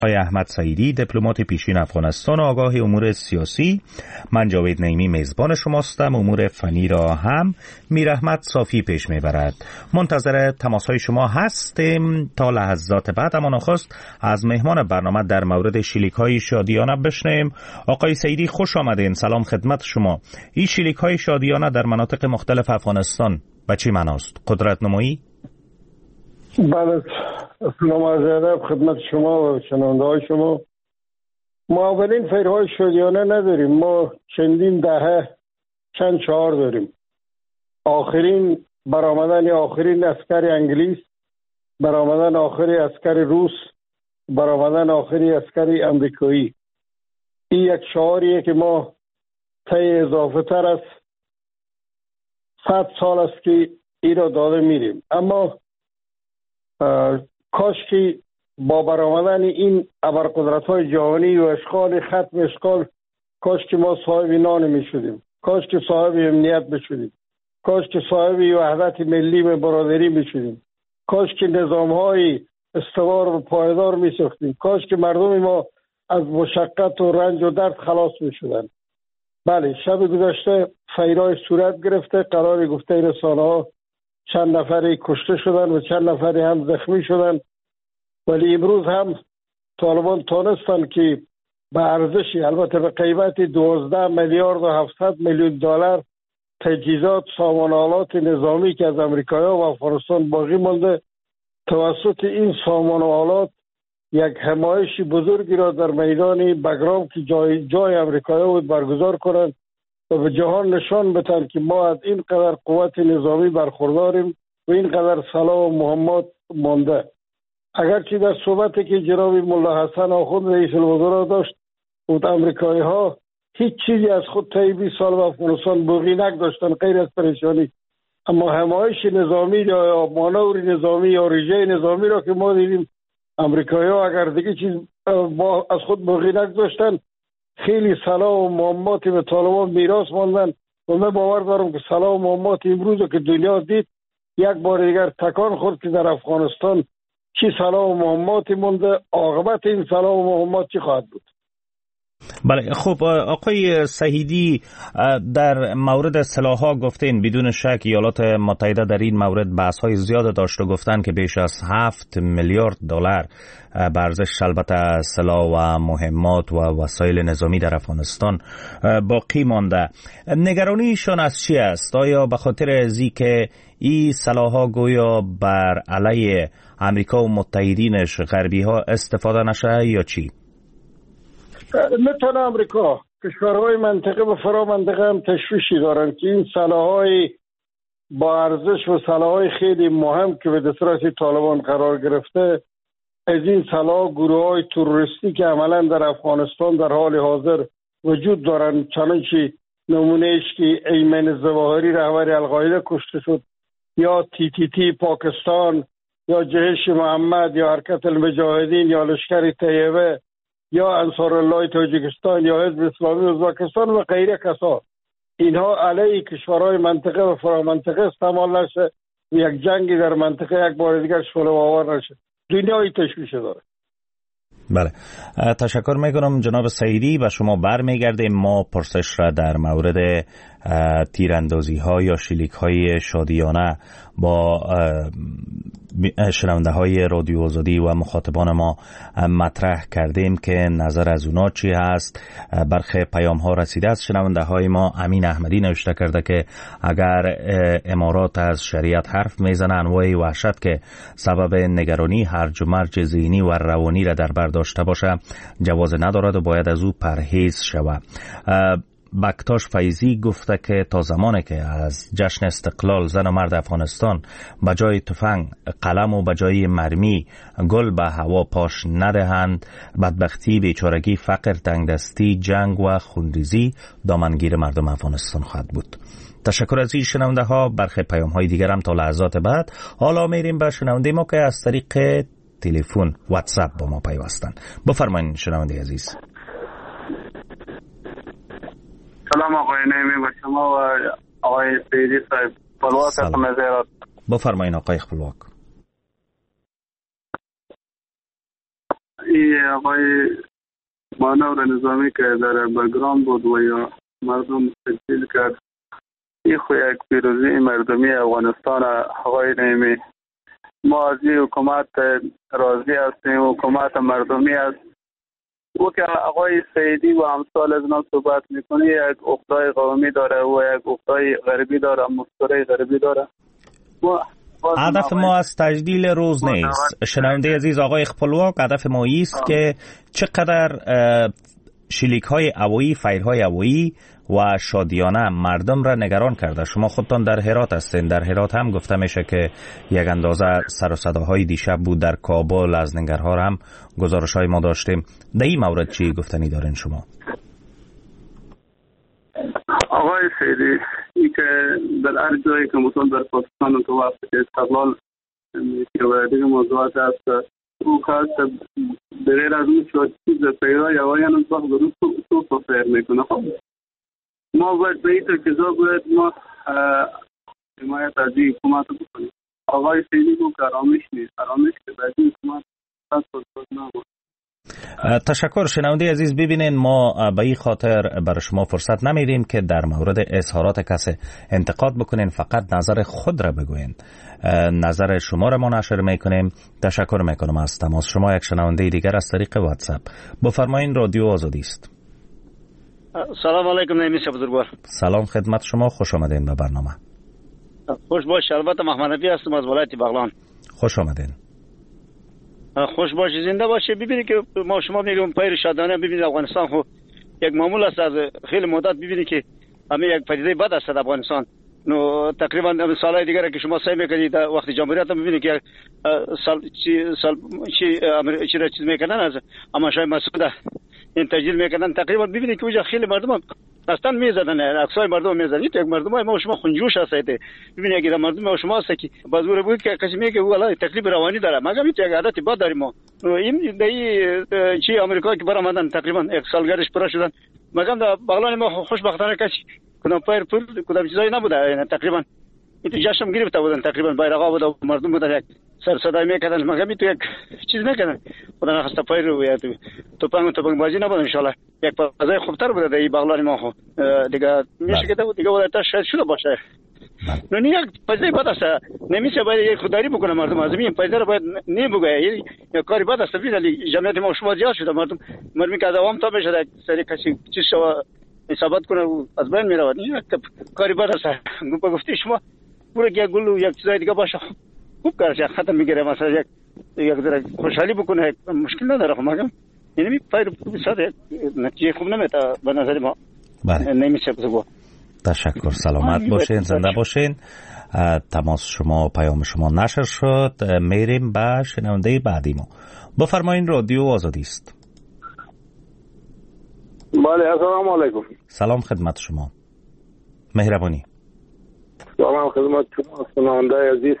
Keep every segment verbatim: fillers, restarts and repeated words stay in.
آقای احمد سعیدی، دیپلمات پیشین افغانستان و آگاه امور سیاسی. من جاوید نعیمی میزبان شماستم. امور فنی را هم میر احمد صافی پیش میبرد. منتظر تماس های شما هستیم تا لحظات بعد. اما نخست از مهمان برنامه در مورد شلیک های شادیانه بشنویم. آقای سعیدی خوش آمدین. سلام خدمت شما. این شلیک های شادیانه در مناطق مختلف افغانستان به چی معناست؟ قدرت نمایی؟ بله، سلام عرض ادب خدمت شما و شنونده های شما. ما اولین فیرهای شادیانه نداریم، ما چندین دهه چند چهار داریم. آخرین برآمدن آخرین عسکر انگلیس، برآمدن آخری عسکر روس، برآمدن آخری عسکر امریکایی. این یک شعاریه که ما طی اضافه تر از صد سال است که این را داده میریم. اما کاش که با برآمدن این ابرقدرت های جهانی و اشغال ختم اشغال، کاش که ما صاحب نان می شدیم، کاش که صاحب امنیت بشدیم، کاش که صاحب وحدت ملی و برادری می شدیم، کاش که نظام های استوار و پایدار می ساختیم، کاش که مردم ما از مشقت و رنج و درد خلاص می شدن. بله، شب گذشته فیرای صورت گرفته. قرار گفته رسانه ها چند نفری کشته شدن و چند نفری هم زخمی شدن، ولی امروز هم طالبان تانستن که به ارزشی، البته به قیمت دوازده میلیارد و هفتصد میلیون دلار تجهیزات سامان آلات نظامی که از امریکا و افغانستان باقی مانده، توسط این سامان آلات یک حمایش بزرگی را در میدان بگرام که جای جای امریکا بود برگزار کنند و به جهان نشان بدن که ما از این قدر قوت نظامی برخورداریم و این قدر سلاح و مهمات مانده. اگرچه در صحبتی که جناب ملا حسن آخوند رئیس الوزراء داشت، بود امریکایی ها هیچ چیزی از خود طی بیست سال به افغانستان باقی نگذاشتن غیر از پریشانی. اما حمایش نظامی یا مانور نظامی یا ریژه نظامی را که ما دیدیم، امریکایی ها اگر دیگه چیز از خود باقی نگذاشتن، خیلی سلاح و مهمات به طالبان میراث ماندن و من باور دارم که سلاح و مهمات امروز که دنیا دید یک بار دیگر تکان خورد که در افغانستان چی سلاح و مهمات مونده، عاقبت این سلاح و مهمات چی خواهد بود. بله، خب آقای سعیدی، در مورد سلاح‌ها گفتین بدون شک ایالات متحده در این مورد بحث‌های زیاد داشت و گفتن که بیش از هفت میلیارد دلار به ارزش البته سلاح و مهمات و وسایل نظامی در افغانستان باقی مانده. نگرانیشان از چی است؟ آیا به خاطر ازی که این سلاح‌ها گویا بر علیه امریکا و متحدینش غربی ها استفاده نشه یا چی؟ نه تنها امریکا، کشورهای منطقه و فرا منطقه هم تشویشی دارن که این سلاح‌های با ارزش و سلاح‌های خیلی مهم که به دسترس طالبان قرار گرفته، از این سلاح گروه‌های تروریستی که عملاً در افغانستان در حال حاضر وجود دارن، چنانچه نمونهش که ایمن ظواهری رهبر القاعده کشته شد، یا تی تی تی پاکستان، یا جهش محمد، یا حرکت المجاهدین، یا لشکر طیبه، یا انصار الله تاجیکستان، یا حزب اسلامی ازبکستان و غیره کسا. اینها علیه کشورهای منطقه و فرامنطقه استعمال نشه و یک جنگی در منطقه یک بار دیگر شعله آور نشه. دنیای تشویش داره. بله، تشکر میکنم جناب سعیدی. و شما برمیگردیم. ما پرسش را در مورد تیراندازی ها یا شلیک های شادیانه با شنونده های رادیو آزادی و مخاطبان ما مطرح کردیم که نظر از اونا چی هست. برخی پیام ها رسیده از شنونده های ما. امین احمدی نوشته کرده که اگر امارات از شریعت حرف میزنه، انواع وحشت که سبب نگرانی هرج و مرج ذهنی و روانی را در بر داشته باشه جواز ندارد و باید از او پرهیز شود. بکتاش فیضی گفته که تا زمانی که از جشن استقلال زن و مرد افغانستان به جای تفنگ قلم و به جای مرمی گل به هوا پاش ندهند، بدبختی، بیچارگی، فقر، تنگدستی، جنگ و خونریزی دامنگیر مردم افغانستان خواهد بود. تشکر از این شنونده ها. برخی پیام های دیگر هم تا لحظات بعد. حالا میریم به شنونده ما که از طریق تلفن واتساپ با ما پیوستن. بفرمایید شنونده عزیز. سلام آقای نعیمی با شما و آقای سعیدی صاحب. خپلواک هستم از هرات. بفرمایید آقای خپلواک. این آقای مانور نظامی که در بگرام بود و یا مردم تجلیل کرد، این خو یک پیروزی مردمی افغانستان. آقای نعیمی، ما از این حکومت راضی هستیم، حکومت مردمی است. او که آقای سیدی و امثال از اینا صحبت میکنه، یک اقدای قومی داره و یک اقدای غربی داره، مفکوره غربی داره. هدف ما از تجلیل روز نیست. شنونده عزیز، آقای خپلواک، هدف ما ایست که چقدر شلیک های هوایی، فایرهای هوایی و شادیانه مردم را نگران کرده. شما خودتان در هرات هستین. در هرات هم گفته میشه که یک اندازه سر و صداهای دیشب بود. در کابل از ننگرهار هم گزارش های ما داشتیم. در این مورد چی گفتنی دارین شما؟ آقای سیدی، این که در هر جایی که مثلا در پاکستان و توافق استقلال که و دیگه موضوعات هست، او خواست بغیر از اون شد چیز پیدا یا وای هم صاحب رو تو تو فیر میکنه. خب ما باید به این ترکیزا باید ما حمایت از این حکومت رو بکنیم. آقای سیدی بود که آرامش نیست، آرامش که باید این حکومت دست فرصت نبود. تشکر. شنونده عزیز، ببینین ما به این خاطر برای شما فرصت نمیدیم که در مورد اظهارات کسی انتقاد بکنین، فقط نظر خود را بگوین. نظر شما را ما نشر میکنیم. تشکر میکنم از تماس شما. یک شنونده دیگر از طریق واتساپ. بفرمایین، رادیو آزادی است. سلام علیکم نعیمی بزرگوار. سلام خدمت شما، خوش آمدین به برنامه. خوش باش. البته محمد نبی هستم از ولایت بغلان. خوش آمدین. خوش باشی، زنده باشی. ببینید که ما شما میگم پیر شادانه. ببینید افغانستان خو یک معمول است از خیلی مدت. ببینید که همه یک پدیده بد است در افغانستان. نو تقریبا سالهای دیگه که شما سعی میکنید وقت جمهوریت هم ببینید که سال چی سال چی چی را چیز میکنن از اما شای مسعود این تجلیل میکنن. تقریبا ببینید که اونجا خیلی مردم اصلا میزدن، اکثر مردم میزدن. یک مردم ما شما خنجوش هستید. ببینید اگه مردم ما شما است که بازور بود که کسی میگه والله تکلیف روانی داره، مگه می یک عادت بد داریم ما. این دایی چی آمریکا که برآمدن تقریبا یک سالگرش پر شدن، مگه در بغلان ما خوشبختانه کسی کدام پیر پول کدام چیزایی نبوده. یعنی تقریبا این تو جشن گرفته بودن، تقریبا bayrağa بود و مردم بودن یک سر صدای میکردن، مگه می تو یک چیز نکردن. خدا نخواسته پیر رو یا تو توپنگ توپنگ بازی نبود. ان شاء الله یک فضای خوبتر بوده در بغلان ما. خو دیگه میشه که دیگه ولایت شاید شده باشه. نه نه یک فضای بد است. نمیشه باید یک خودداری بکنه مردم. از این فضا رو باید نه بگه. یک کاری بد است. ولی جمعیت ما شما زیاد شده. مردم مردمی که عوام تا بشه سری کسی چیز شو حسابات کنه از بین میرود. این یک کاری بد است. گفتی شما پورا که گلو یک چیزای دیگه باشه خوب کارش ختم میگیره. مثلا یک یک ذره خوشحالی بکنه مشکل نداره. خب مگه یعنی پای بساده نتیجه خوب نمیاد به نظر ما. بله. نمیشه بگو. تشکر. سلامت باشین، زنده باشین. تماس شما، پیام شما نشر شد. میریم به شنونده بعدی ما. بفرمایین، رادیو آزادی است. بله، السلام علیکم. سلام خدمت شما. مهربانی. سلام خدمت شما شنونده عزیز.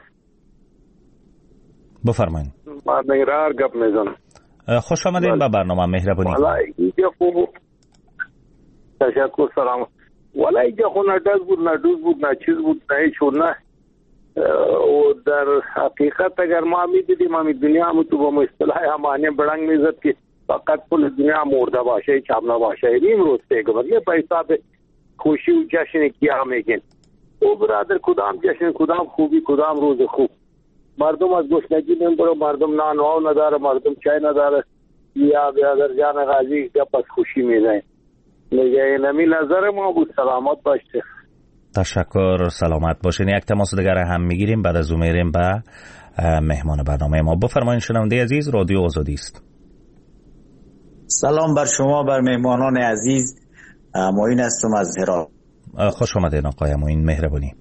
بفرمایین. من نگرار گپ میزنم. خوش آمدین به برنامه. مهربانی. والا اینجا خوب. تشکر. سلام. والا اینجا خو نه دز بود، نه دوز بود، نه چیز بود، نه هیچ نه. و در حقیقت اگر ما میدیدیم همین دنیا هم تو با اصطلاح همانه بڑنگ میزد که فقط پول دنیا مرده باشه، چاب نباشه. این روز پیگم یه به حساب خوشی و جشن کیا میگن. او برادر کدام جشن، کدام خوبی، کدام روز خوب. مردم از گشنگی نمیبره، مردم نان و آب نداره، مردم چای نداره. یا برادر جان غازی که پس خوشی میزنه. میگه نمی نظر ما بود. سلامت باشه. تشکر. سلامت باشین. یک تماس دیگر هم میگیریم، بعد از اون میریم به مهمان برنامه ما. بفرمایید شنونده عزیز، رادیو آزادی است. سلام بر شما، بر مهمانان عزیز. معین هستم از هرات. خوش آمدین آقای معین، مهربانی.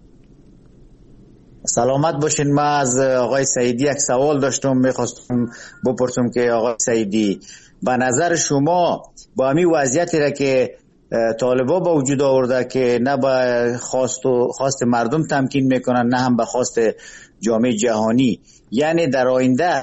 سلامت باشین. من از آقای سعیدی یک سوال داشتم، میخواستم بپرسم که آقای سعیدی به نظر شما با همین وضعیتی را که طالبا با وجود آورده که نه به خواست و خواست مردم تمکین میکنن، نه هم به خواست جامعه جهانی، یعنی در آینده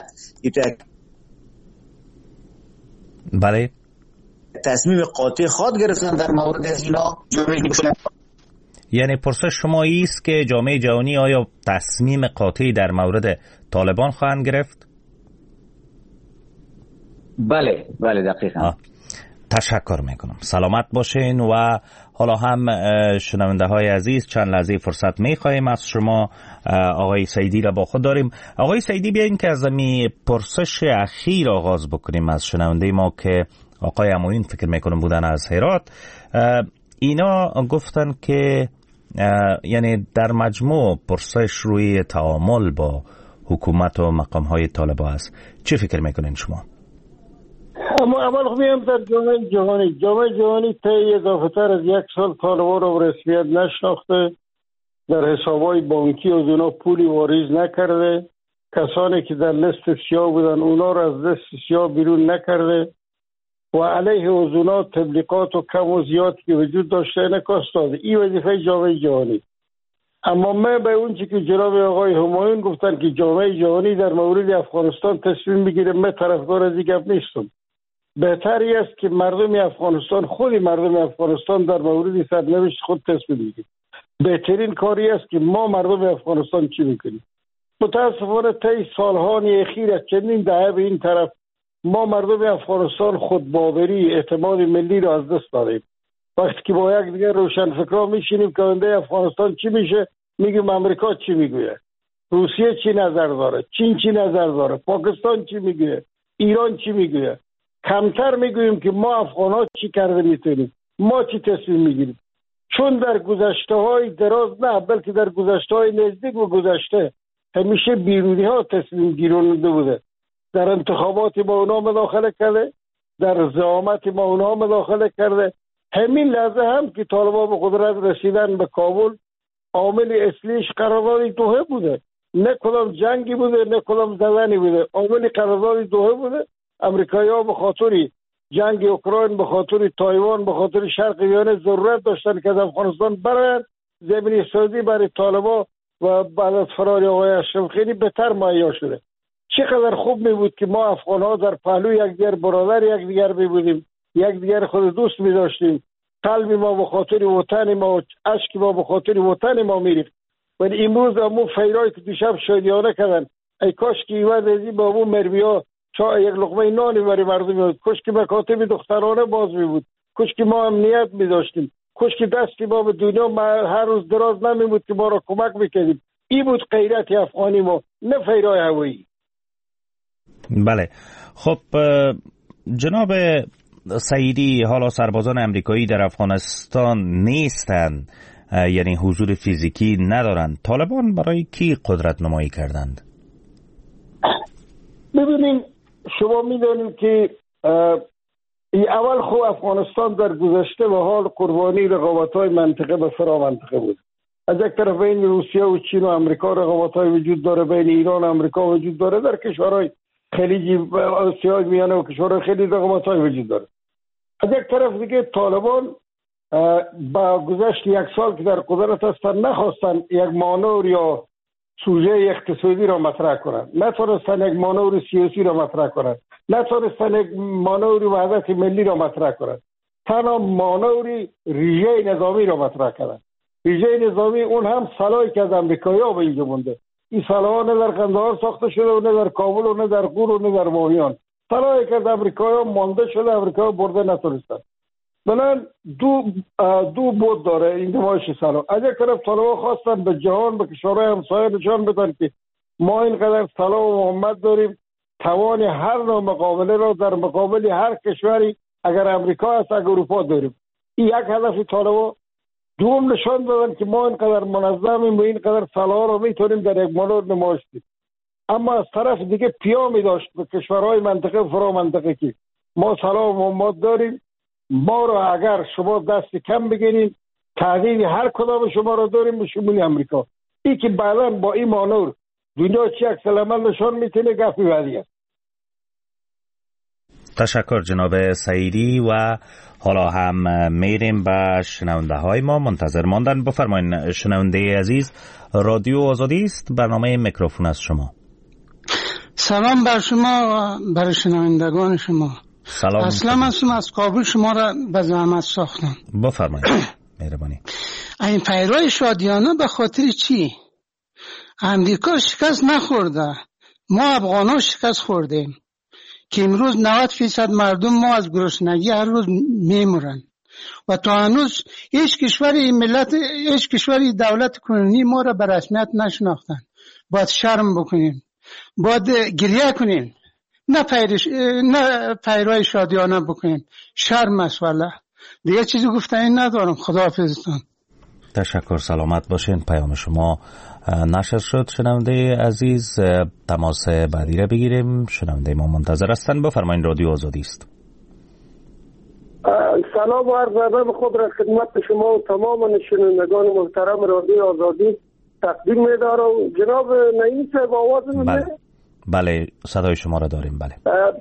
بله تصمیم قاطع خود گرفتن در مورد اینا جامعه جهانی؟ یعنی پرسش شما ایست که جامعه جهانی آیا تصمیم قاطعی در مورد طالبان خواهند گرفت؟ بله بله دقیقاً. تشکر میکنم، سلامت باشین. و حالا هم شنونده های عزیز چند لحظه فرصت میخواهیم از شما آقای سعیدی را با خود داریم. آقای سعیدی بیاین که از می پرسش اخیر آغاز بکنیم از شنونده ما که آقای اموین فکر میکنم بودن از هرات. اینا گفتن که یعنی در مجموع پرسش روی تعامل با حکومت و مقام های طالبان است. چه فکر میکنین شما؟ اما اول خمیم در جامعه جهانی جامعه جهانی طی اضافه تر از یک سال طالبان را به رسمیت نشناخته، در حسابهای بانکی از اونا پولی واریز نکرده، کسانی که در لیست سیاه بودن اونا را از لیست سیاه بیرون نکرده و علیه از اونا تبلیغات و کم و زیاد که وجود داشته نکاس داده. این وظیفه جامعه جهانی. اما من به اون چی که جناب آقای همایون گفتن که جامعه جهانی در مورد افغانستان تصمیم بگیره، من طرفدار از این گپ نیستم. بهتری است که مردم افغانستان، خود مردم افغانستان در مورد سرنوشت خود تصمیم بگیرند. بهترین کاری است که ما مردم افغانستان چی میکنیم. متاسفانه طی سالها اخیر از چندین دهه به این طرف ما مردم افغانستان خودباوری، اعتماد ملی را از دست دادیم. وقتی که با یک دیگر روشنفکران میشینیم که آینده افغانستان چی میشه، میگیم امریکا چی میگوید، روسیه چی نظر داره، چین چی نظر داره، پاکستان چی میگوید، ایران چی میگوید. کمتر میگوییم که ما افغان‌ها چی کرده میتونیم، ما چی تصمیم میگیریم. چون در گذشته های دراز نه، بلکه در گذشته های نزدیک و گذشته همیشه بیرونی ها تصمیم گیرنده بوده. در انتخابات ما اونا مداخله کرده، در زعامت ما اونا مداخله کرده. همین لحظه هم که طالبان به قدرت رسیدن به کابل، عامل اصلیش قرارداد دوحه بوده. نه کدام جنگی بوده، نه کدام زدنی بوده. عامل قرارداد دوحه بوده. امریکایی‌ها به خاطر جنگ اوکراین، به خاطر تایوان، به خاطر شرق میانه ضرورت داشتن که از افغانستان برن زمینی سازی برای طالبان و بعد از فرار آقای اشرف غنی بهتر مهیا شده. چقدر خوب می بود که ما افغان‌ها در پهلو یکدیگر برادر یکدیگر می بودیم، یکدیگر خود دوست می داشتیم. قلب ما به خاطر وطن ما، اشک ما به خاطر وطن ما میریخت. ولی امروز همون فیرایی که دیشب شادیانه کردن، ای کاش که ایوان ازی با همون مرمیا چا یک لقمه نانی برای مردم میاد، کاش که مکاتب دخترانه باز می بود، کاش که ما امنیت می داشتیم، کاش که دستی ما به دنیا هر روز دراز نمی بود که ما را کمک میکردیم. این بود غیرت افغانی ما، نه فیرای هوایی. بله. خب جناب سعیدی، حالا سربازان امریکایی در افغانستان نیستند، یعنی حضور فیزیکی ندارند. طالبان برای کی قدرت نمایی کردند؟ ببینید شما میدونید که اول خو افغانستان در گذشته به حال قربانی رقابت‌های منطقه به فرا منطقه بود. از یک طرف بین روسیه و چین و امریکا رقابت‌های وجود داره، بین ایران و امریکا وجود داره، در کشورهای خلیجی و آسیای میانه و کشورهای خیلی رقابت‌های وجود داره. از یک طرف دیگه طالبان با گذشت یک سال که در قدرت هستن نخواستن یک مانور یا سوژه اقتصادی را مطرح کنند، نتونستن یک مانور سیاسی را مطرح کنند، نتونستن یک مانور وحدت ملی را مطرح کنند، تنها مانور ریژه نظامی را مطرح کردند. ریژه نظامی اون هم سلاحی که از امریکایی‌ها به اینجا مونده. این سلاح‌ها نه در قندهار ساخته شده و نه در کابل و نه در غور و نه در ماهیان. سلاحی که از امریکایی‌ها مانده شده، امریکایی‌ها برده نتونستن. بنابراین دو دو بود داره این نمایش سلاح. از یک طرف طالبان خواستن به جهان، به کشورهای همسایه نشان بدن که ما اینقدر سلاح و محمد داریم، توان هر نوع مقابله را در مقابل هر کشوری اگر امریکا هست اگر اروپا داریم. این یک هدف طالبان. دوم نشان دادن که ما اینقدر منظمیم و اینقدر سلاح را میتونیم در یک مورد نمایش بدیم. اما از طرف دیگه پیامی داشت به کشورهای منطقه و فرا منطقه که ما سلاح و محمد داریم، ما را اگر شما دست کم بگیرین تهدید هر کدام شما را داریم به شمول امریکا. این که بعدا با این مانور دنیا چی عکس العمل نشان میتونه گپی بعدی است. تشکر جناب سعیدی. و حالا هم میریم به شنونده های ما منتظر ماندن. بفرمایید شنونده عزیز، رادیو آزادی است، برنامه میکروفون از شما. سلام بر شما و بر شنوندگان شما. سلام. اصلا هستم از کابل، شما را به زحمت ساختم. بفرمایید. مهربانی. این پیرای شادیانه به خاطر چی؟ امریکا شکست نخورده، ما افغانا شکست خوردیم. که امروز نود فیصد مردم ما از گرسنگی هر روز میمرن و تا هنوز هیچ کشوری ملت هیچ کشوری دولت کنونی ما را به رسمیت نشناختن. باید شرم بکنیم، باید گریه کنیم، نه پیرش نه پیرای شادیانه بکنیم. شرم است. والله دیگه چیزی گفتنی ندارم. خداحافظتون. تشکر، سلامت باشین. پیام شما نشر شد. شنونده عزیز تماس بعدی را بگیریم. شنونده ما منتظر هستن. بفرمایید، رادیو آزادی است. سلام و عرض ادب خود را خدمت شما و تمام شنوندگان محترم رادیو آزادی تقدیم می‌دارم. جناب نعیم صاحب آواز من؟ بله بله صدای شما را داریم. بله.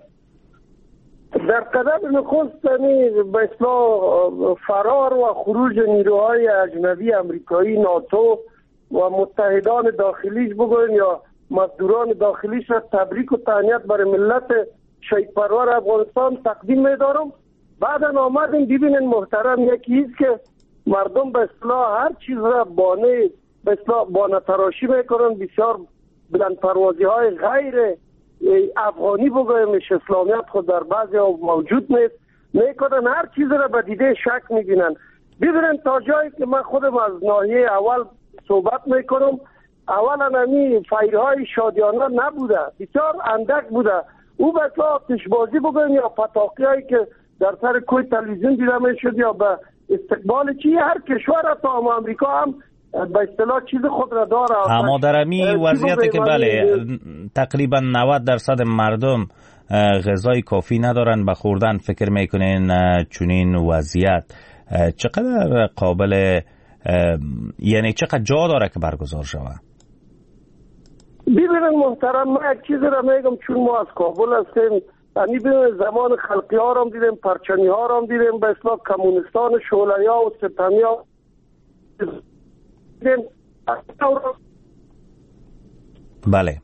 در قدم نخست به اصطلاح فرار و خروج نیروهای اجنبی امریکایی ناتو و متحدان داخلیش بگویم یا مزدوران داخلیش را تبریک و تهنیت برای ملت شهید پرور افغانستان تقدیم می‌دارم. بعدا آمدیم ببینین محترم، یکی است که مردم به اصطلاح هر چیز را بانه به اصطلاح بانه تراشی میکنن، بسیار بلند پروازی های غیر افغانی بگویمش اسلامیت خود در بعضی ها موجود نیست میکنن، هر چیز را به دیده شک میبینن. ببینن تا جایی که من خودم از ناحیه اول صحبت میکنم، اولا همی فیرهای شادیانه نبوده، بسیار اندک بوده. او به اصطلاح آتشبازی بگویم یا پتاقی هایی که در سر کوی تلویزیون دیده میشد یا به استقبال چی هر کشور تا امریکا هم به اصطلاح چیز خود را داره. اما در امی وضعیتی که بله تقریبا نود درصد مردم غذای کافی ندارن به خوردن، فکر میکنین چنین وضعیت چقدر قابل یعنی چقدر جا داره که برگزار شود؟ ببینن محترم، من یک چیز را میگم، چون ما از کابل هستیم، یعنی ببینن زمان خلقی ها را هم دیدیم، پرچمی ها را هم دیدیم، به اصطلاح کمونستان شعله ها و ستمی ها بله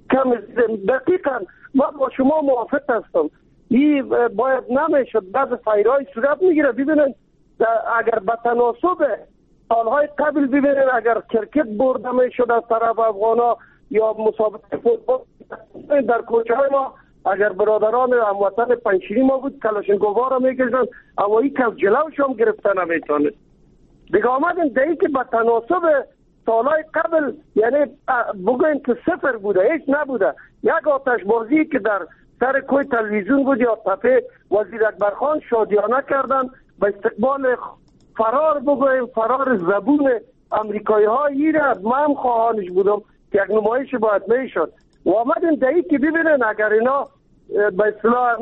دقیقا ما با شما موافق هستم. این باید نمیشد، بعض فیرهای صورت میگیره. ببینن اگر به تناسب سالهای قبل ببینن اگر کرکت برده میشد از طرف افغانا یا مسابقه فوتبال در کوچه های ما، اگر برادران هموطن پنشیری ما بود کلاشینکوف‌ها را میکشن، اما این کس جلوش هم گرفته نمیتونه. دیگه آمدن دیگه که به تناسب سالهای قبل یعنی بگویم که صفر بوده، هیچ نبوده. یک آتش بازی که در سر کوی تلویزیون بود یا تپه وزیر اکبرخان شادیانه کردن به استقبال فرار بگویم فرار زبون امریکایی ها. این را من خواهانش بودم که یک نمایش باید میشد و آمدن دیگه که ببینن اگر اینا به اصطلاح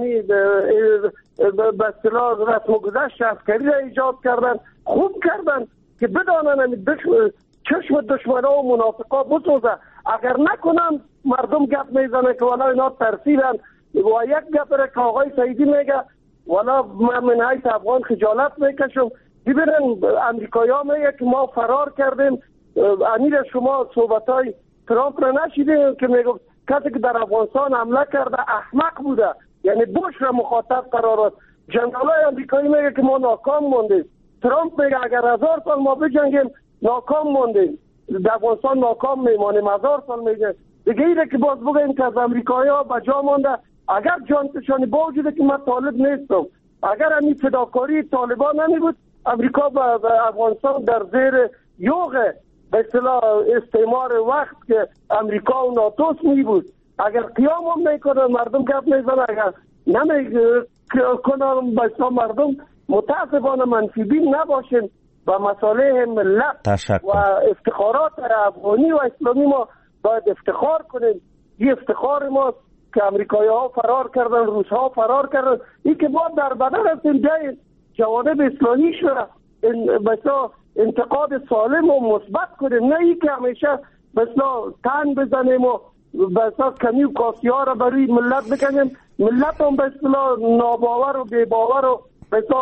به اصطلاح رسم و گذشت عسکری را ایجاد کردن، خوب کردن که بدانن چشم دشمنا و منافقا بسوزه. اگر نکنن مردم گپ میزنه که والا اینا ترسیدن و یک گپ را که آقای سعیدی میگه والا من من حیث افغان خجالت میکشم. ببینن امریکایی ها میگه که ما فرار کردیم. امیر شما صحبت های ترامپ را نشیدیم که میگه کسی که در افغانستان حمله کرده احمق بوده، یعنی بوش را مخاطب قرار است. جنرال های امریکایی میگه که ما ناکام موندیم. ترامپ میگه اگر هزار سال ما بجنگیم ناکام موندیم، در افغانستان ناکام میمانیم. هزار سال میگه دیگه اینه که باز بگیم که از امریکایی ها بجا مانده. اگر جانتشانی با وجوده که من طالب نیستم، اگر همین فداکاری طالبان نمی بود امریکا به افغانستان در زیر یوغ به اصطلاح استعمار وقت که امریکا و ناتوس می بود. اگر قیام هم میکنن مردم گپ میزنن، اگر نمی کنن به اصطلاح مردم متاسفانه منفی بین نباشین و مسائل ملت تشکر. و افتخارات افغانی و اسلامی ما باید افتخار کنیم. این افتخار ماست که امریکایی ها فرار کردن، روس ها فرار کردن. این که ما در بدن هستیم جای جوانب اسلامی شده مثلا انتقاد سالم و مثبت کنیم، نه ای که همیشه مثلا تن بزنیم و مثلا کمی و کاسی ها را برای ملت بکنیم. ملت هم به اصطلاح ناباور و بی‌باور و مثلا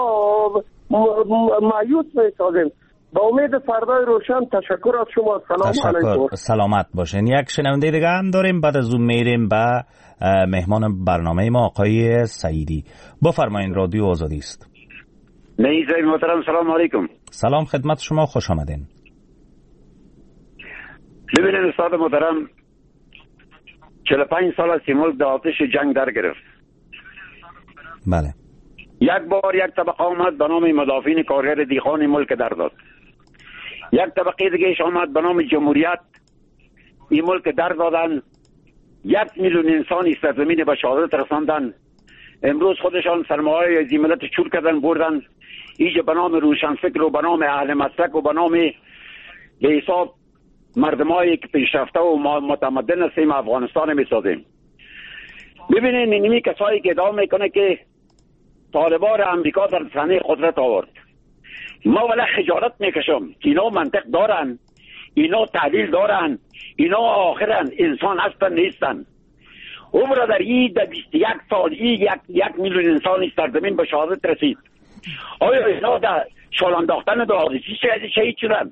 مایوس میسازیم. با امید فردای روشن تشکر از شما. سلام علیکم. سلامت باشین. یک شنونده دیگه هم داریم، بعد از اون میریم به مهمان برنامه ما آقای سعیدی. بفرمایین، رادیو آزادی است. نعیم محترم سلام علیکم. سلام خدمت شما، خوش آمدین. ببینید استاد محترم، چهل و پنج سال است که ملک در آتش جنگ در گرفت. بله. یک بار یک طبقه آمد به نام مدافعین کارگر دیخان ملک در داد. یک طبقه دیگه آمد به نام جمهوریت این ملک در دادن. یک میلیون انسانی سرزمین به شهادت رساندن. امروز خودشان سرمایه از این ملت چور کردن بردن ایجا به نام روشنفکر و به نام اهل مسلک و به نام به حساب مردمایی که پیشرفته و متمدن هستیم افغانستان میسازیم. ببینید اینمی کسایی که ادعا میکنه که طالبان امریکا در صحنه قدرت آورد، ما ولی خجالت میکشم که اینا منطق دارن، اینا تحلیل دارن، اینا آخرن انسان هستن نیستن. او برادر ای در بیست و یک سال ای یک, یک میلیون انسانی سرزمین به شهادت رسید. آیا اینا در شال انداختن دارزی شهید شدن؟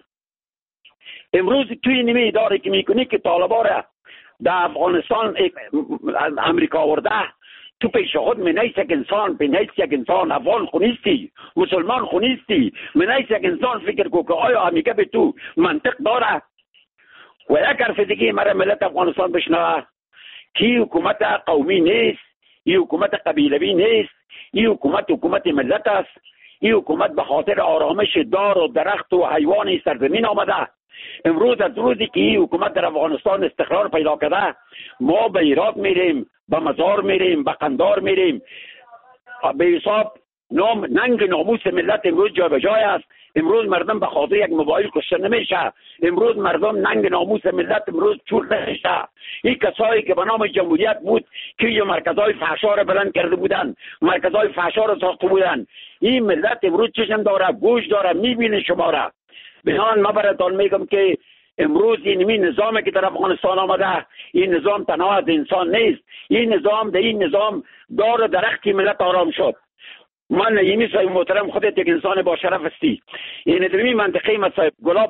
امروز توی نیمه اداره که میکنی که طالبان را در افغانستان امریکا آورده، تو پیش خود منیست یک انسان، منیست یک انسان افغان خونیستی، مسلمان خونیستی، منیست یک انسان فکر کو که آیا همیگه به تو منطق داره؟ و یک حرف دیگه مرا ملت افغانستان بشنوه که حکومت قومی نیست، این حکومت قبیلوی نیست، این حکومت حکومت ملت است. این حکومت به خاطر آرامش دار و درخت و حیوان سرزمین آمده. امروز از روزی که این حکومت در افغانستان استقرار پیدا کرده، ما به ایراد میریم، به مزار میریم، به قندار میریم. به حساب نام ننگ ناموس ملت امروز جا به جای است. امروز مردم به خاطر یک موبایل کشته نمیشه. امروز مردم ننگ ناموس ملت امروز چور نمیشه. این کسایی که به نام جمهوریت بود که یه مرکزهای فحشا را بلند کرده بودن، مرکزهای فحشا را ساخته بودن، این ملت امروز چشم داره، گوش داره، میبینه شما را. بنان ما براتون میگم که امروز این نظامی که در افغانستان آمده، این نظام تنها از انسان نیست. این نظام در این نظام دار درختی ملت آرام شد. من یمی صاحب محترم خودت یک انسان با شرف هستی. این در این منطقه ما صاحب گلاب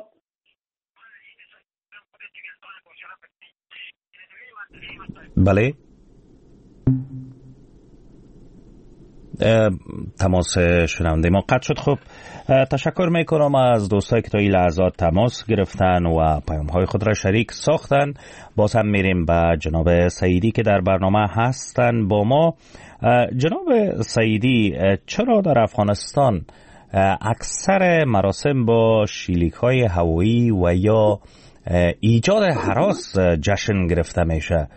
بله تماس شنونده ما قطع شد. خب تشکر میکنم از دوستایی که تا این لحظات تماس گرفتن و پیام های خود را شریک ساختن. باز هم میریم به جناب سعیدی که در برنامه هستن با ما. جناب سعیدی، چرا در افغانستان اکثر مراسم با شلیک های هوایی و یا ایجاد هراس جشن گرفته میشه؟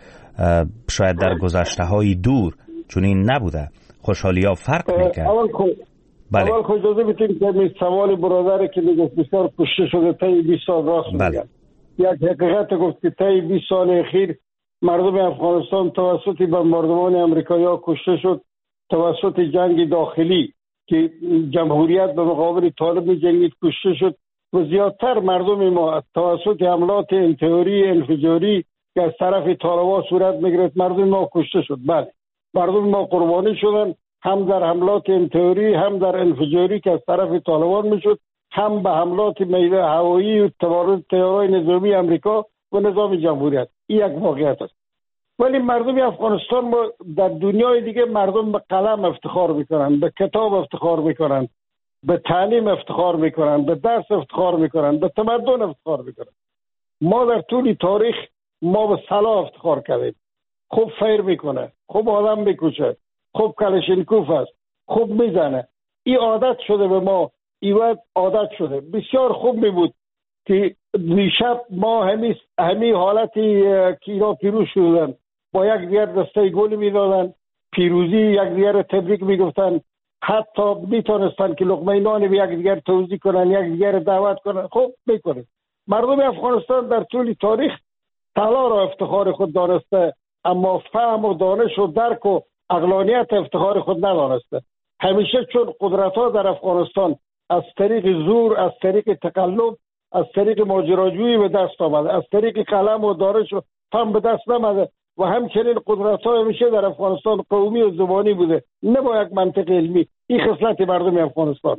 شاید در گذشته های دور چون این نبوده، خوشحالی ها فرق میکرد. اول خود بله. اول خود اجازه بدید که سوال برادر که میگفت بسیار کشته شده طی بیست سال راست میگن. بله. یک حقیقت گفت که طی بیست سال اخیر مردم افغانستان توسط بمباردمان امریکایی‌ها کشته شد، توسط جنگ داخلی که جمهوریت به مقابل طالب می‌جنگید کشته شد و زیادتر مردم ما توسط حملات انتحاری انفجاری که از طرف طالبان صورت می‌گرفت مردم ما کشته شد. بله، مردم ما قربانی شدن، هم در حملات انتحاری هم در انفجاری که از طرف طالبان میشد، هم به حملات میدان هوایی و تبارز طیارهای نظامی امریکا و نظام جمهوریت. این یک واقعیت است. ولی مردم افغانستان ما در دنیای دیگه مردم به قلم افتخار میکنن، به کتاب افتخار میکنن، به تعلیم افتخار میکنن، به درس افتخار میکنن، به تمدن افتخار میکنن. ما در طول تاریخ ما به سلاح افتخار کردیم. خوب فیر میکنه، خوب آدم میکشه، خوب کلشنکوف است، خوب میزنه. این عادت شده به ما، این عادت شده. بسیار خوب میبود که دیشب ما همی همی حالتی که اینا پیروز شدن با یک دیگر دسته گل میدادن، پیروزی یک دیگر تبریک میگفتن، حتی میتونستن که لقمه نان به یک دیگر توزیع کنن، یک دیگر دعوت کنن. خوب میکنه. مردم افغانستان در طول تاریخ طلا را افتخار خود دانسته، اما فهم و دانش و درک و عقلانیت افتخار خود ندانسته. همیشه چون قدرت ها در افغانستان از طریق زور، از طریق تقلب، از طریق ماجراجویی به دست آمده، از طریق قلم و دانش و فهم به دست نمده و همچنین قدرت ها همیشه در افغانستان قومی و زبانی بوده، نه با یک منطق علمی. این خصلت مردم افغانستان.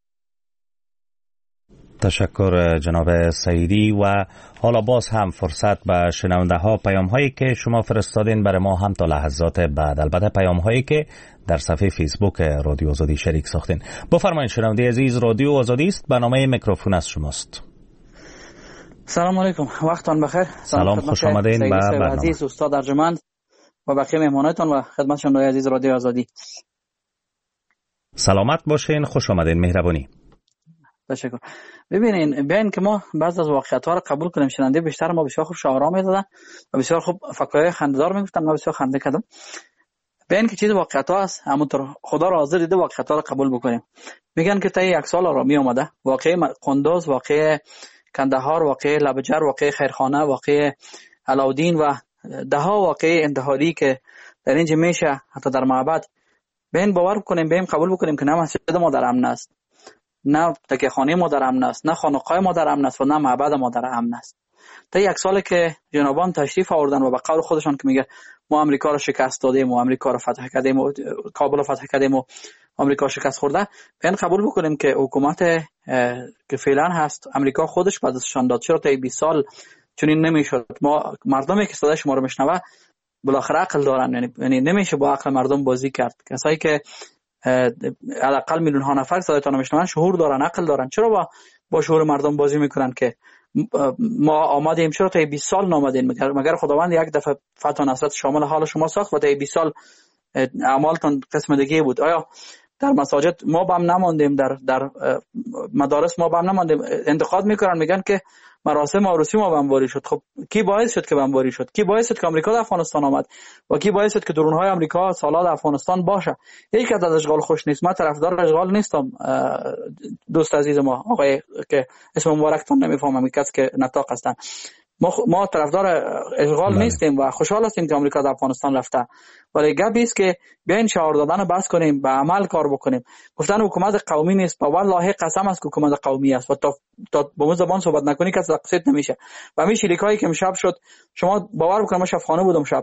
تشکر جناب سعیدی. و حالا باز هم فرصت به شنونده ها پیام هایی که شما فرستادین برای ما هم تا لحظات بعد، البته پیام هایی که در صفحه فیسبوک رادیو آزادی شریک ساختین. بفرمایید شنونده عزیز، رادیو آزادی است، برنامه میکروفون از شماست. سلام علیکم، وقتتان بخیر. سلام، خوش آمدین به برنامه. عزیز استاد ارجمند و بقیه مهمانانتان و خدمت شنونده عزیز رادیو آزادی. سلامت باشین، خوش آمدین، مهربانی. تشکر. ببینین بیاین که ما بعض از واقعیت‌ها رو قبول کنیم. شنونده بیشتر ما بسیار خوب شعارا می‌دادن و بسیار خوب فکرای خنده‌دار میگفتن، ما بسیار خنده کردم. بیاین که چیز واقعیت‌ها است، همونطور خدا را حاضر دیده واقعیت‌ها رو قبول بکنیم. میگن که تا یک سال آرامی اومده، واقعه قندوز، واقعه کندهار، واقعه لبجر، واقعه خیرخانه، واقعه علاودین و ده ها واقعه انتحاری که در اینجا میشه، حتی در معبد. بیاین باور کنیم، بیاین قبول بکنیم که نه مسجد ما در امن است، نه تکیه خانه ما در امن است، نه خانقاه ما در امن است و نه معبد ما در امن است. تا یک ساله که جنابان تشریف آوردن و به قول خودشان که میگه ما امریکا رو شکست دادیم و امریکا رو فتح کردیم و کابل رو فتح کردیم و امریکا شکست خورده، بیاین قبول بکنیم که حکومت که فعلا هست امریکا خودش بعد ازشان داد. چرا تا بیست سال چنین نمیشد؟ ما مردمی که صدای شما رو میشنوه بالاخره عقل دارن، یعنی یعنی نمیشه با عقل مردم بازی کرد. کسایی که حداقل میلیون ها نفر صدایتان رو میشنون شعور دارن، عقل دارن. چرا با با شعور مردم بازی میکنن که ما آمادیم؟ چرا تا بیست سال نامدین؟ مگر مگر خداوند یک دفعه فتح و نصرت شامل حال شما ساخت و تا بیست سال اعمالتان قسم دیگه بود؟ آیا در مساجد ما با هم نماندیم؟ در در مدارس ما با هم نماندیم؟ انتقاد میکنن، میگن که مراسم عروسی ما بمباری شد. خب کی باعث شد که بمباری شد؟ کی باعث شد که امریکا در افغانستان آمد و کی باعث شد که درونهای امریکا سالها در افغانستان باشه؟ یک از اشغال خوش نیست، من طرفدار اشغال نیستم. دوست عزیز ما آقای که اسم مبارکتون نمیفهمم، کسی که نطاق هستن، ما ما طرفدار اشغال بله. نیستیم و خوشحال هستیم که امریکا در افغانستان رفته، ولی گپی است که بیاین شعار دادن بس کنیم، به عمل کار بکنیم. گفتن حکومت قومی نیست، با والله قسم است که حکومت قومی است و تا تا با زبان صحبت نکنی کسی قصد نمیشه. و همین شلیکایی که امشب شد، شما باور بکنید، ما شب خانه بودم، شب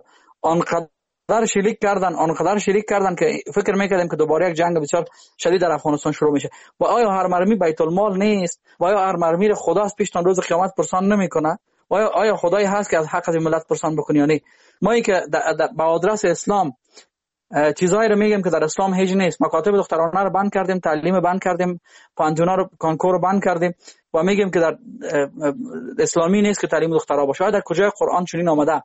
آنقدر شلیک کردن آنقدر شلیک کردن که فکر میکردیم که دوباره یک جنگ بسیار شدید در افغانستان شروع میشه. و آیا هر مرمی بیت المال نیست؟ و آیا هر مرمی خدا از پیش تا روز قیامت پرسان نمیکنه؟ آیا آیا خدایی هست که از حق از ملت پرسان بکنی یا نه؟ ما ای که با آدرس اسلام چیزایی رو میگیم که در اسلام هیچ نیست. مکاتب دخترانه رو بند کردیم، تعلیم بند کردیم، پانجونا رو کانکور رو بند کردیم و میگیم که در اسلامی نیست که تعلیم دخترها باشه. در کجای قرآن چنین آمده؟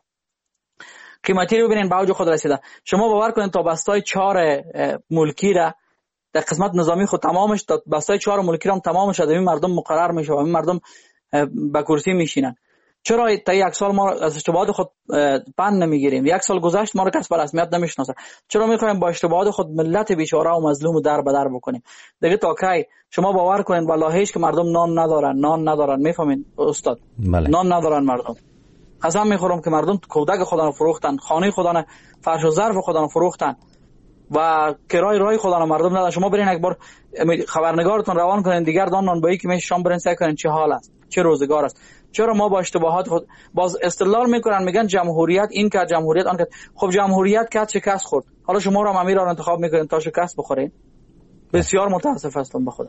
قیمتی رو ببینین، به اوج خود رسیده. شما باور کنین تا بستای چهار ملکی را در قسمت نظامی خود تمامش، تا بستای چهار ملکی را هم تمامش آدمی مردم مقرر میشه و این مردم به کرسی میشینن. چرا تا یک سال ما از اشتباهات خود پند نمیگیریم؟ یک سال گذشت ما رو کس به رسمیت نمیشناسه. چرا میخوایم با اشتباهات خود ملت بیچاره و مظلوم رو در بدر بکنیم؟ دیگه تا کی؟ شما باور کنین والله هیچ که مردم نان ندارن، نان ندارن. میفهمین استاد؟ بله. نان ندارن مردم. قسم میخورم که مردم کودک خودان رو فروختن، خانه خودان، فرش و ظرف خودان رو فروختن و کرای رای خودان مردم ندارن. شما برین یک بار خبرنگارتون روان کنین دیگر دان نانبایی که میشه شام برین سعی کنین چه حال است، چه روزگار است. چرا ما با اشتباهات خود باز استدلال میکنن، میگن جمهوریت این که جمهوریت آن که. خب جمهوریت که شکست خورد، حالا شما رو امیر رو انتخاب میکنین تا شکست بخورین؟ بسیار متاسف هستم به خدا.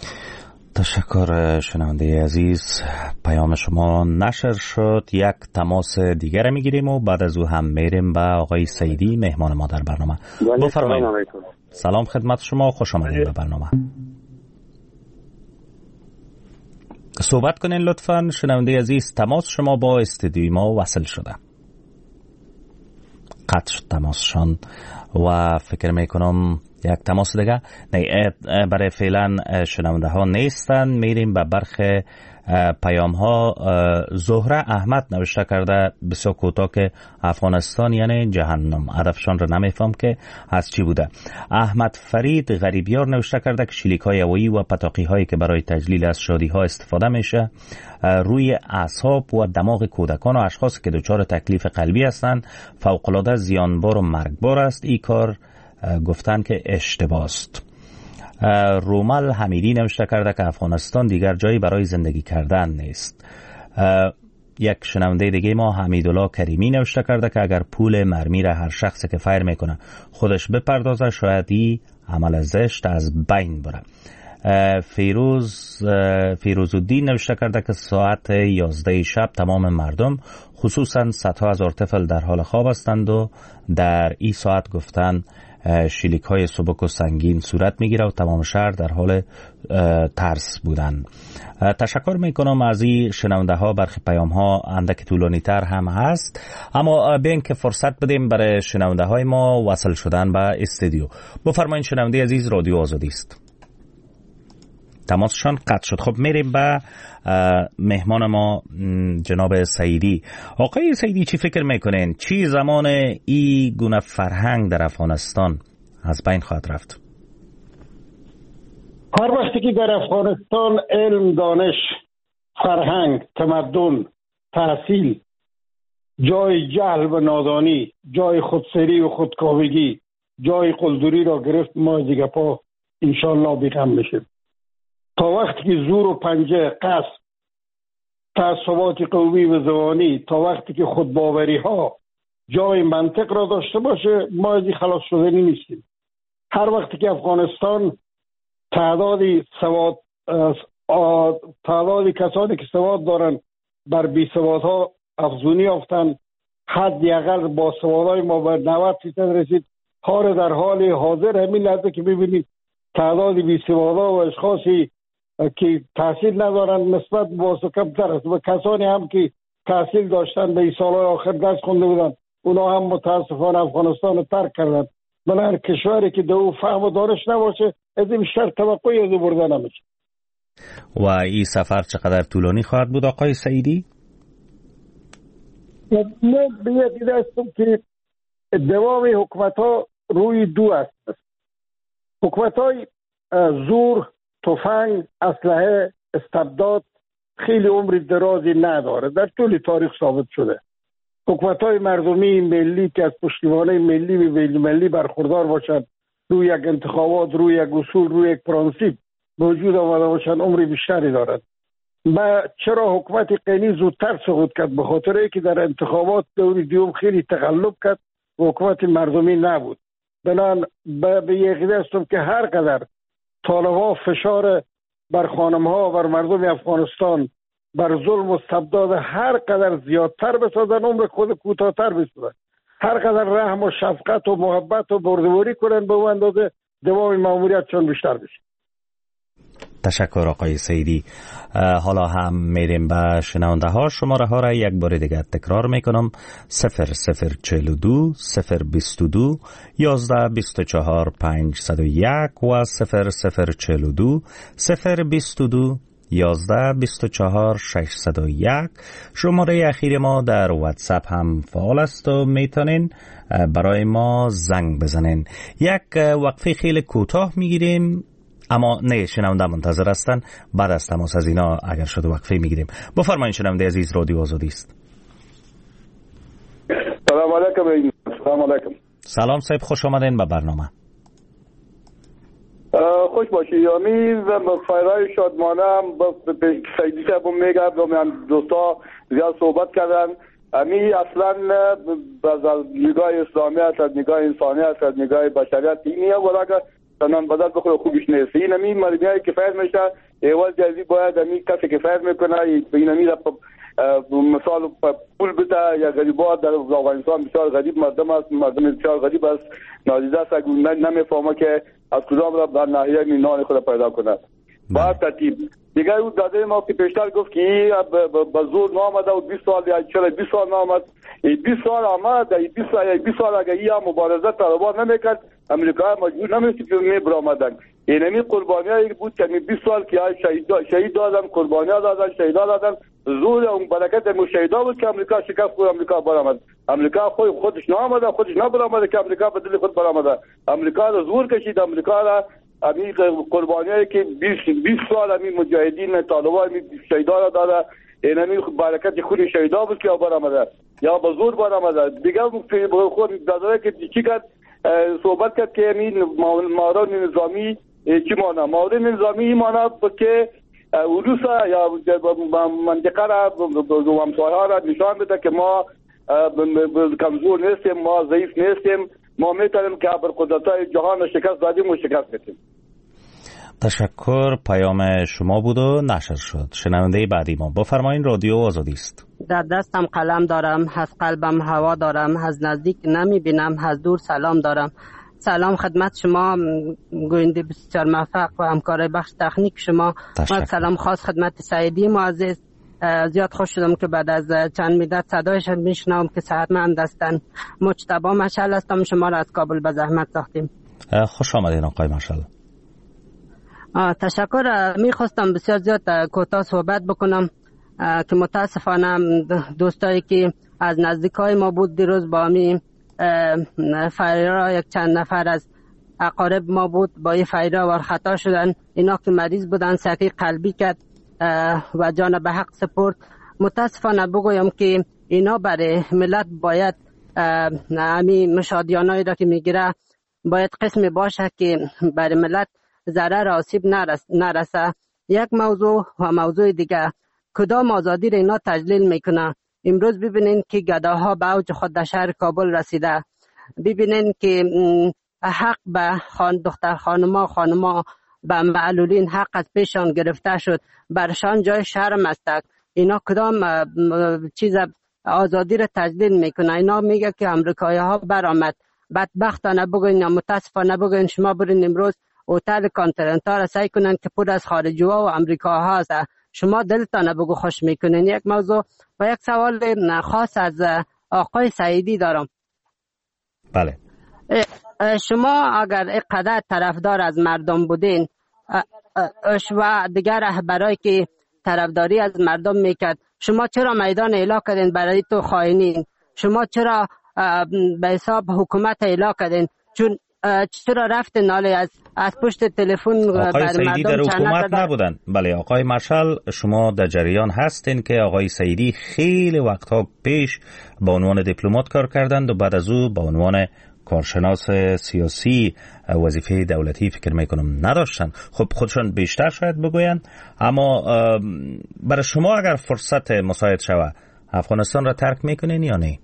تشکر شنونده عزیز، پیام شما نشر شد. یک تماس دیگر میگیریم و بعد از او هم میریم به آقای سیدی، مهمان ما در برنامه. بفرمایید. سلام خدمت شما، خوش آمدید به برنامه. صحبت کنین لطفاً. شنونده عزیز، تماس شما با استودیوی ما وصل شده. قطع شد تماسشان و فکر میکنم یک تماس دیگه نه، برای فعلا شنونده ها نیستن. میریم به برخ پیام ها. زهره احمد نوشته کرده بسیار کوتاه که افغانستان یعنی جهنم. هدفشان رو نمیفهم که از چی بوده. احمد فرید غریبیار نوشته کرده که شلیک های هوایی و پتاقی هایی که برای تجلیل از شادی ها استفاده میشه روی اعصاب و دماغ کودکان و اشخاص که دچار تکلیف قلبی هستند فوق العاده زیانبار و مرگبار است. این کار گفتن که اشتباه است. رومل حمیدی نوشته کرده که افغانستان دیگر جایی برای زندگی کردن نیست. یک شنونده دیگه ما حمیدالله کریمی نوشته کرده که اگر پول مرمی را هر شخصی که فایر میکنه خودش بپردازه شاید این عمل زشت از بین بره. فیروز فیروزالدین نوشته کرده که ساعت یازده شب تمام مردم خصوصا صدها هزار طفل در حال خواب هستند و در این ساعت گفتن شلیک های سبک و سنگین صورت میگیره و تمام شهر در حال ترس بودن. تشکر میکنم از این شنونده ها. برخی پیام ها اندک طولانی تر هم هست، اما بین که فرصت بدیم برای شنونده های ما وصل شدن به استودیو. بفرمایید شنونده عزیز، رادیو آزادی است. تماسشان قطع شد. خب میریم به مهمان ما جناب سعیدی. آقای سعیدی، چی فکر میکنین چی زمان ای گونه فرهنگ در افغانستان از بین خواهد رفت؟ هر وقتی که در افغانستان علم، دانش، فرهنگ، تمدن، تحصیل جای جهل و نادانی، جای خودسری و خودکاوگی، جای قلدری را گرفت، ما دیگه پا انشالله بیغم بشیم. تا وقتی که زور و پنجه، قصد، تعصبات قومی و زبانی، تا وقتی که خودباوری ها جای منطق را داشته باشه، ما از این خلاص شدنی نیستیم. هر وقتی که افغانستان تعدادی سواد تعدادی کسانی که سواد دارن بر بی سوادها افزونی یافتن، حدی اقل با سوادهای ما بر نود فیصد رسید. حال در حال حاضر همین لحظه که ببینید تعداد بی سوادها و اشخاصی که تحصیل ندارن نسبت با کمتر است و کسانی هم که تحصیل داشتن به این سالهای آخر درس خونده بودن اونا هم متاسفانه افغانستان رو ترک کردن. بنابر کشوری که دو فهم و دانش نباشه از این بیشتر توقعی از او برده نمیشه. و این سفر چقدر طولانی خواهد بود آقای سعیدی؟ من به یک دیده هستم که دوام حکومت ها روی دو است. حکومت های زور، تفنگ، اسلحه، استبداد خیلی عمر درازی نداره، در طول تاریخ ثابت شده. حکومت های مردمی ملی که از پشتیبانی ملی و بین المللی برخوردار باشند، روی یک انتخابات، روی یک اصول، روی یک پرانسیپ وجود آمده باشند، عمر بیشتری دارد. و چرا حکومت غنی زودتر سقوط کرد؟ به خاطر اینکه در انتخابات دور دیوم خیلی تقلب کرد و حکومت مردمی نبود. بنان به یقین هستم که هر قدر طالب‌ها فشار بر خانم‌ها و بر مردم افغانستان بر ظلم و استبداد هر قدر زیادتر بسازن، عمر خود کوتاه‌تر بسازن. هر قدر رحم و شفقت و محبت و بردباری کنن، به اون اندازه دوام ماموریت چون بیشتر بشه. تشکر آقای سعیدی. حالا هم میریم به شنونده ها. شماره ها را یک بار دیگر تکرار میکنم: صفر صفر چهل و دو صفر بیست و دو یازده بیست و چهار پنجصد و یک و صفر صفر چهل و دو صفر بیست و دو یازده بیست و چهار ششصد و یک. شماره اخیر ما در واتساپ هم فعال است و میتونین برای ما زنگ بزنین. یک وقفه خیلی کوتاه میگیریم، اما نه شنونده منتظر هستن. بعد از تماس از اینا اگر شد وقفه میگیریم. بفرمایید شنونده عزیز، رادیو آزادی است. سلام علیکم. سلام علیکم. سلام صاحب، خوش آمدین به برنامه. خوش باشی. امید فایرای شادمانه هم به سیدی صاحب میگم و من دوستا زیاد صحبت کردن. امی اصلا از نگاه اسلامی است، از نگاه انسانی است، از نگاه بشریت اینیه، ولی که تنان بدل بخواه خوبش نیست. این امی مردمی که فایل میشه اول جزی باید امی کسی که فایل میکنه این امی را مثال پول بده. یا غریبات در افغانستان بسیار غریب مردم است، مردم بسیار غریب است، نادیده است، نمیفهمه که از کدام را در ناحیه نان خود پیدا کنه. با ترتیب دیگه او داده ما که پیشتر گفت که به زور نامده و بیست سال یا چرا بیست سال نامد. بیست سال آمد، بیست سال بیست سال اگه یا مبارزه طالبان نمیکرد، امریکا مجبور نمیشد که میبرآمدن. این همی قربانیایی بود که بیست سال که شهید دادن، قربانی‌ها دادن، شهیدا دادن. زور اون برکت مشهیدا بود که امریکا شکست خود امریکا برآمد. امریکا خود خودش نامده، خودش نبرآمده که امریکا به دل خود برآمده. امریکا را زور کشید. امریکا را امی قربانیایی که بیست سال امی مجاهدین طالبان شهیدا را داده، این همی برکت خود شهیدا بود که برآمده یا به زور برآمده. دیگه خود داده که چی کرد؟ صحبت کرد که این مورد نظامی چی مانا؟ مورد نظامی مانا که اروسا یا منطقه را و همسایه‌ها را نشان بده که ما کمزور نیستیم، ما ضعیف نیستیم، ما میتونیم که ابرقدرت‌های جهان شکست دادیم و شکست بدیم. تشکر. پیام شما بود و نشر شد. شنونده بعدی ما بفرمایید. رادیو آزادی است. در دستم قلم دارم، از قلبم هوا دارم، از نزدیک نمی بینم، از دور سلام دارم. سلام خدمت شما گوینده بسیار موفق و همکار بخش تکنیک شما. من سلام خاص خدمت سعیدی معزز. زیاد خوش شدم که بعد از چند مدت صدایش میشنوم که صحتمند هستن. مجتبی مشعل هستم، شما را از کابل به زحمت ساختیم. خوش آمدین آقای مشعل. تشکر. میخواستم بسیار زیاد کوتاه صحبت بکنم که متاسفانه دوستایی که از نزدیکای ما بود دیروز با می فایرا یک چند نفر از اقارب ما بود با این فایرا وار خطا شدن. اینا که مریض بودن سقی قلبی کرد و جان به حق سپرد. متاسفانه بگویم که اینا برای ملت باید همین مشادیانایی را که میگیره باید قسم باشه که برای ملت ضرر آسیب نرس نرسه. یک موضوع و موضوع دیگه، کدام آزادی را اینا تجلیل میکنه. امروز ببینین که گداها به اوج خود در شهر کابل رسیده. ببینین که حق به خان دختر خانما خانما به معلولین حق از پیشان گرفته شد، برشان جای شرم است. اینا کدام چیز آزادی را تجلیل میکنه؟ اینا میگه که امریکایی ها برآمد. بدبختانه بگوین یا متاسفانه بگوین شما برین امروز هتل کانتیننتال را سعی کنن که پر از خارجی ها و امریکا ها است. شما دلتان بگو خوش میکنین. یک موضوع و یک سوال خاص از آقای سعیدی دارم. بله. شما اگر اینقدر طرفدار از مردم بودین و دیگر رهبرایی که طرفداری از مردم میکرد، شما چرا میدان اعلام کردین برای تو خائنین؟ شما چرا به حساب حکومت اعلام کردین؟ چون چرا رفت ناله از از پشت تلفن آقای سعیدی در حکومت نبودن؟ بله آقای مشعل، شما در جریان هستین که آقای سعیدی خیلی وقتها پیش به عنوان دیپلمات کار کردند و بعد از او به عنوان کارشناس سیاسی وظیفه دولتی فکر میکنم نداشتن. خب خودشون بیشتر شاید بگوین، اما برای شما اگر فرصت مساعد شود افغانستان را ترک میکنین یا نه؟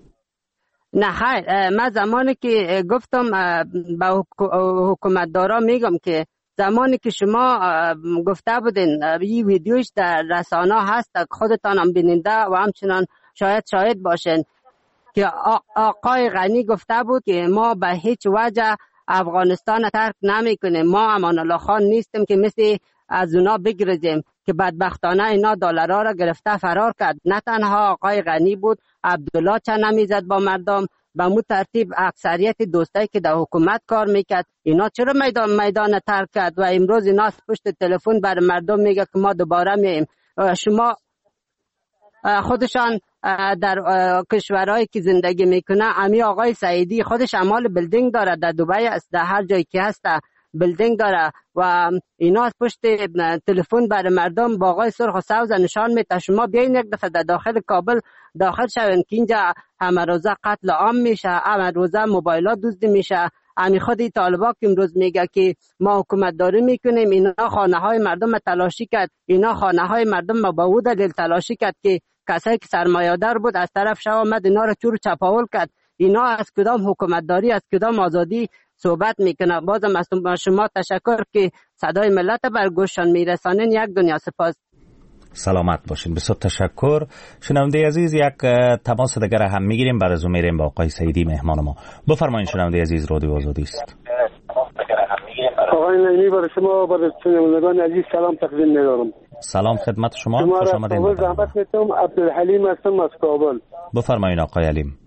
نه خیر، من زمانی که گفتم به حکومتدارا میگم که زمانی که شما گفته بودین این ویدیوش در رسانه هست خودتان هم بیننده و همچنان شاید شاهد باشین که آقای غنی گفته بود که ما به هیچ وجه افغانستان ترک نمی کنیم، ما امان الله خان نیستیم که مثل از اونا بگریزیم که بدبختانه اینا دلارا را گرفته فرار کرد. نه تنها آقای غنی بود، عبدالله چنمی زد با مردم. به مو ترتیب اکثریت دوستایی که در حکومت کار میکرد اینا چرا میدان میدان ترک کرد و امروز اینا از پشت تلفن بر مردم میگه که ما دوباره میایم. شما خودشان در کشورهایی که زندگی میکنه، امی آقای سعیدی خودش اعمال بلدینگ داره، در دبی است، در هر جایی که هست بلدینگ داره و اینا از پشت تلفن بر مردم با آقای سرخ و سبز نشان میده. شما بیاین یک دفعه در داخل کابل داخل شوین که اینجا همه روزه قتل عام میشه، همه روزه موبایلات دزدی میشه. امی خودی طالبا که امروز میگه که ما حکومت داری میکنیم، اینا خانه های مردم تلاشی کرد، اینا خانه های مردم با او دلیل تلاشی کرد که کسایی که سرمایه‌دار بود از طرف شو آمد اینا رو چور چپاول کرد. اینا از کدام حکومتداری، از کدام آزادی صحبت میکنه؟ بازم از شما تشکر که صدای ملت بر گوششان میرسانین. یک دنیا سپاس. سلامت باشین. بسیار تشکر. شنونده عزیز، یک تماس دیگر هم میگیریم، بعد از اون میریم با آقای سعیدی مهمان ما. بفرمایید شنونده عزیز، رادیو آزادی است. آقای نعیمی برای شما برای شنوندگان عزیز سلام تقدیم می‌کنم. سلام خدمت شما، خوش آمدید. زحمت می‌کنم. عبدالحلیم هستم از کابل. بفرمایید آقای علیم.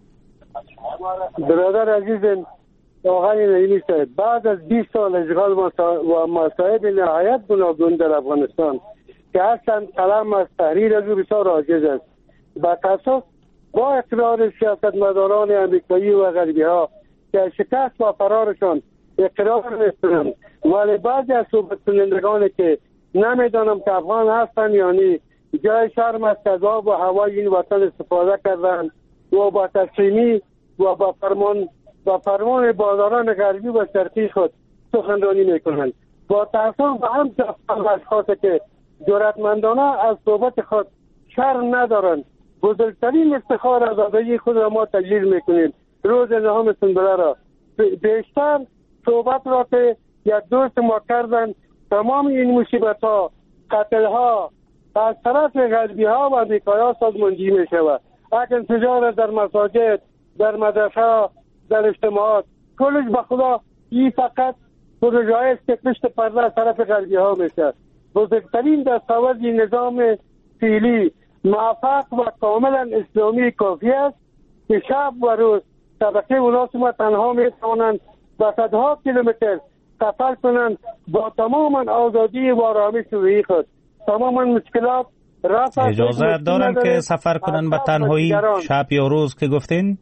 برادر عزیز آقای نعیمی صاحب، بعد از بیست سال اشغال و مصائب نهایت گوناگون در افغانستان که هستند کلام از تحریر از او بسیار عاجز است، با تاسف با اقرار سیاستمداران امریکایی و غربی ها که شکست و فرارشان اقرار نیستند، ولی بعضی از صحبت کنندگانی که نمیدانم که افغان هستند یا نه جای شرم از تضاد و هوای این وطن استفاده کردند و با تسلیمی و با فرمان با فرمان بازاران غربی و شرقی خود سخنرانی میکنند. با تاسف و هم اشخاص که جرأتمندانه از صحبت خود شرم ندارند بزرگترین افتخار آزادی خود را ما تجلیل میکنیم. روز نهم سنبله را بیشتر صحبت را که یک دوست ما کردن، تمام این مصیبت ها، قتل ها از طرف غربی ها و امریکایی ها سازماندهی می شود. اگر انفجار در مساجد، در مدرسه، در اجتماعات کلش به خدا این فقط پروژه است که پشت پرده از طرف غربی ها میشه. بزرگترین دستاورد نظام فعلی موفق و کاملا اسلامی کافی است که شب و روز طبقه اولاد ما تنها میتوانند و صدها کیلومتر سفر کنند با تماما آزادی و آرامش روی خود. تماما مشکلات رفت. اجازه دارن که سفر کنن به تنهایی شب یا روز که گفتین؟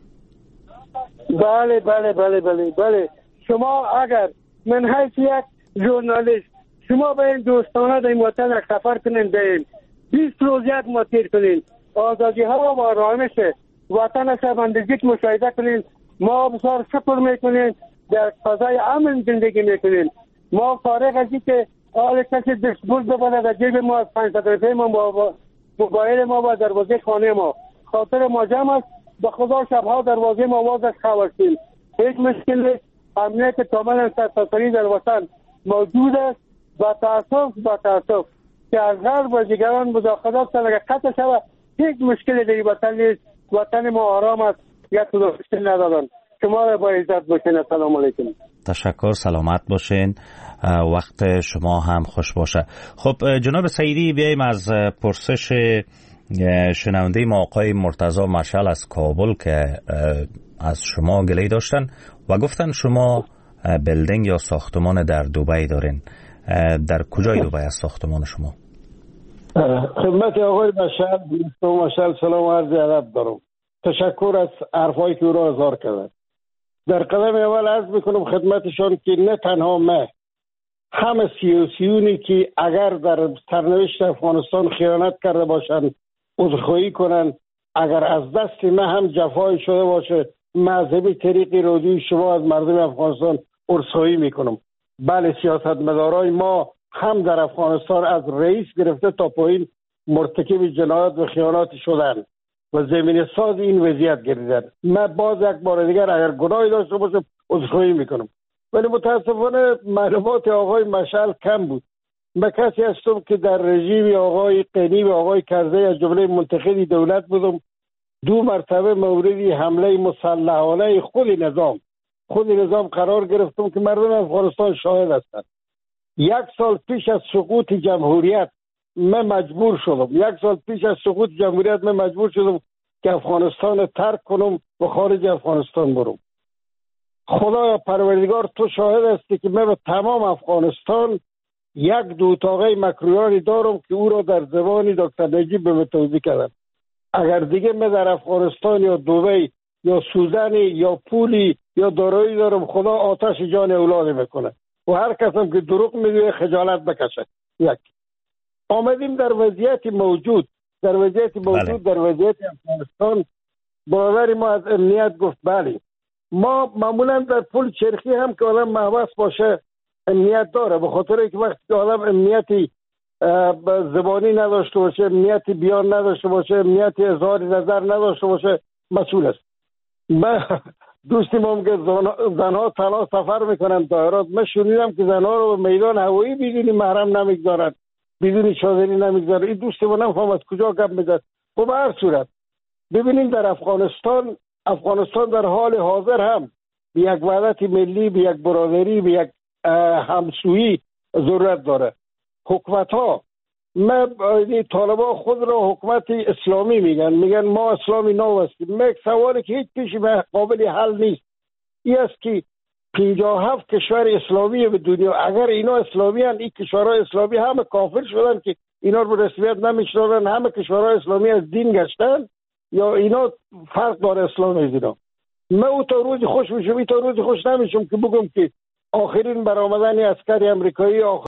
بله بله بله بله بله. شما اگر من حیث یک ژورنالیست شما به این دوستانه در این وطن سفر کنین دین بیست روز یک ماه تیر کنین آزادی ها و آرامش وطن شبندگی مشاهده کنین. ما بسیار شکر میکنین در فضای امن زندگی میکنین. ما فارغ از این که حال کسی دستبرد ببنه در جیب ما از پنجصد روپیه ما با موبایل ما و دروازه خانه ما خاطر ما جمع است. به خدا شبها دروازه ما باز است خوستیم. هیچ مشکل نیست. امنیت کاملا سرتاسری در وطن موجود است. با تاسف با تاسف که از غرب و دیگران مداخلات سر قطع شود هیچ مشکلی در وطن نیست. وطن ما آرام است. یک مشکل ندارن. شما با عزت باشین. السلام علیکم. تشکر. سلامت باشین. وقت شما هم خوش باشه. خب جناب سعیدی بیاییم از پرسش شنونده ما آقای مرتضی مشعل از کابل که از شما گله داشتن و گفتن شما بلدینگ یا ساختمان در دبی دارین. در کجای دبی است ساختمان شما؟ خدمت آقای مشعل مشعل سلام و عرض ادب دارم. تشکر از حرفایی که او را اظهار کردن. در قدم اول عرض میکنم خدمتشان که نه تنها من همه سیاسیونی که اگر در سرنوشت افغانستان خیانت کرده باشند عذرخواهی کنند. اگر از دست من هم جفای شده باشه مذهبی طریقی رودی شما از مردم افغانستان عذرخواهی میکنم. بله سیاستمدارای ما هم در افغانستان از رئیس گرفته تا پایین مرتکب جنایات و خیانات شدند و زمین ساز این وضعیت گردیدن. من باز یک بار دیگر اگر گناهی داشته باشم عذرخواهی میکنم. ولی متاسفانه معلومات آقای مشعل کم بود. من کسی هستم که در رژیم آقای قنی و آقای کرزی از جمله منتخبی دولت بودم. دو مرتبه موردی حمله مسلحانه خود نظام خود نظام قرار گرفتم که مردم افغانستان شاهد هستند. یک سال پیش از سقوط جمهوریت من مجبور شدم یک سال پیش از سقوط جمهوریت من مجبور شدم که افغانستان ترک کنم و خارج افغانستان برم. خدایا پروردگار تو شاهد هستی که من به تمام افغانستان یک دو اتاقه مکرویانی دارم که او را در زبان دکتر نجیب به توضیح کردم. اگر دیگه من در افغانستان یا دبی یا سوزنی یا پولی یا دارایی دارم خدا آتش جان اولاد میکنه و هر کسم که دروغ میگه خجالت بکشه. یک آمدیم در وضعیت موجود در وضعیت موجود بله. در وضعیت افغانستان برادری ما از امنیت گفت بله ما معمولا در پل چرخی هم که آدم محبس باشه امنیت داره به خاطر اینکه وقتی که آدم امنیتی زبانی نداشته باشه امنیتی بیان نداشته باشه امنیتی اظهار نظر نداشته باشه مسئول است. من دوستی ما که زنها تنها سفر میکنن دایرات من شنیدم که زنها رو به میدان هوایی بدون محرم نمیگذارن بدون چادری نمیگذارن. این دوستی ما نمیفهم از کجا گپ میزد. خب به هر صورت ببینیم در افغانستان افغانستان در حال حاضر هم به یک وحدت ملی به یک برادری به یک همسویی ضرورت داره. حکومت ها ما طالبان خود را حکومت اسلامی میگن میگن ما اسلامی نو هستیم. من یک سوالی که هیچ پیش قابل حل نیست این است که پنجاه و هفت کشور اسلامی به دنیا اگر اینا اسلامی هستند این کشورهای اسلامی همه کافر شدن که اینا رو به رسمیت نمیشناسن همه کشورهای اسلامی از دین گشتن یا اینا فرق داره اسلام از اینا. من او تا روز خوش میشم این تا روز خوش نمیشم که بگم که آخرین برآمدن عسکر امریکایی